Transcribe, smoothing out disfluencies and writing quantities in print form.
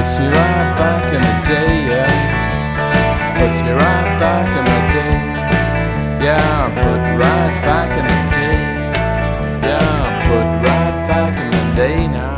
Puts me right back in the day, yeah. Puts me right back in the day. Yeah, I'm put right back in the day. Yeah, I'm put right back in the day now.